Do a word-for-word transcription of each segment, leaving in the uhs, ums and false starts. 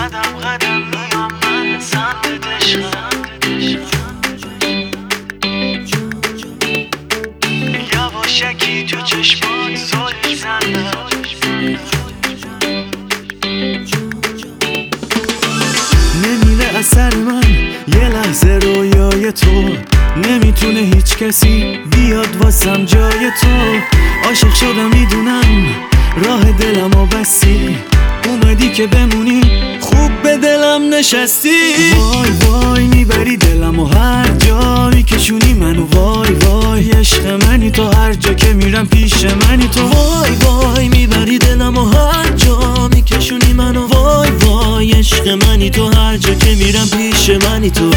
قدم قدم میام من سمت عشقم، یواشکی تو چشمات زل میزنم. نمیره اثر من یه لحظه رویای تو، نمیتونه هیچ کسی بیاد واسم جای تو. عاشق شدم میدونم راه دلمو بستی، اومدی که بمونی خوب به دلم نشستی. وای وای میبری دلمو هر جا میکشونی منو، وای وای عشق منی تو، هر جا که میرم پیش منی تو. وای وای میبری دلمو هر جا میکشونی منو، وای وای عشق منی تو، هر جا که میرم پیش منی تو.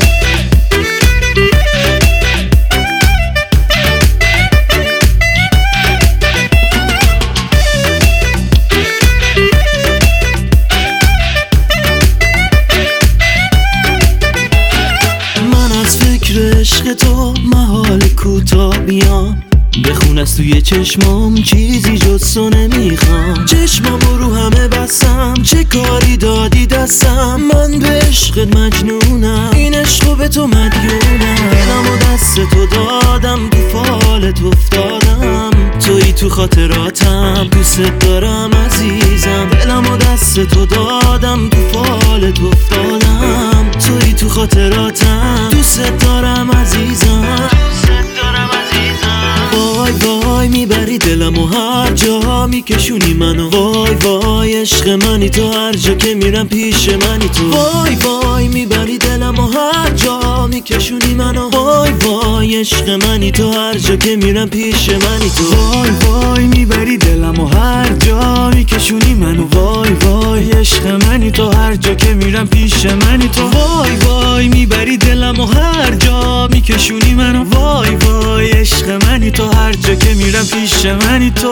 عشق تو محال کوتا بیام، بخون از توی چشمام چیزی جز تو نمیخوام. چشمامو رو همه بستم، چه کاری دادی دستم، من به عشقت مجنونم، این عشقو به تو مدیونم. دلمو دست تو دادم، تو فالت افتادم، تویی تو خاطراتم، دوست دارم عزیزم. دلمو دست تو دادم، تو فالت افتادم، تویی تو خاطراتم، دوست دارم عزیزم. وای وای میبری دلمو هر جا میکشونی منو، وای وای عشق منی تو، هر جا که میرم پیش منی تو. وای وای میبری دلمو هر جا میکشونی منو، وای وای عشق منی تو، هر جا که میرم پیش منی تو. وای وای میبری دلمو هر جا میکشونی منو، وای وای عشق منی تو، هر جا که میرم پیش منی تو. وای وای میبری دلمو هر جا میکشونی منو، وای وای عشق منی تو، هر جا که میرم پیش منی تو.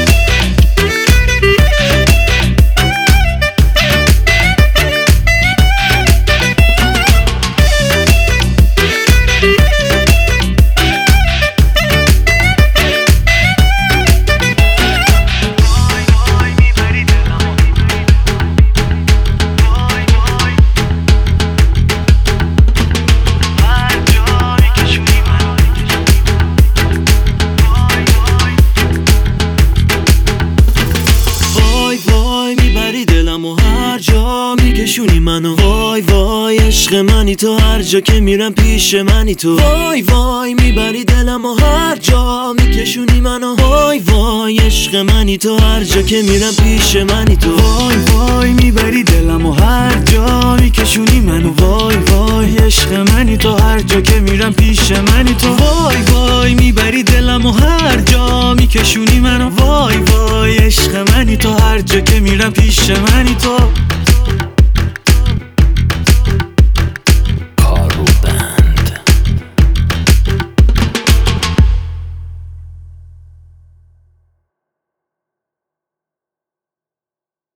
میکشونی منو، وای وای عشق منی تو، هر جا که میرم پیش منی تو. وای وای میبری دلمو هر جا میکشونی منو، وای وای عشق منی تو، هر جا که میرم پیش منی تو. وای وای میبری دلمو هر جا میکشونی منو، وای وای عشق منی تو، هر جا که میرم پیش منی تو. وای وای میبری دلمو هر جا میکشونی منو، وای وای عشق منی تو، هر جا که میرم پیش منی تو.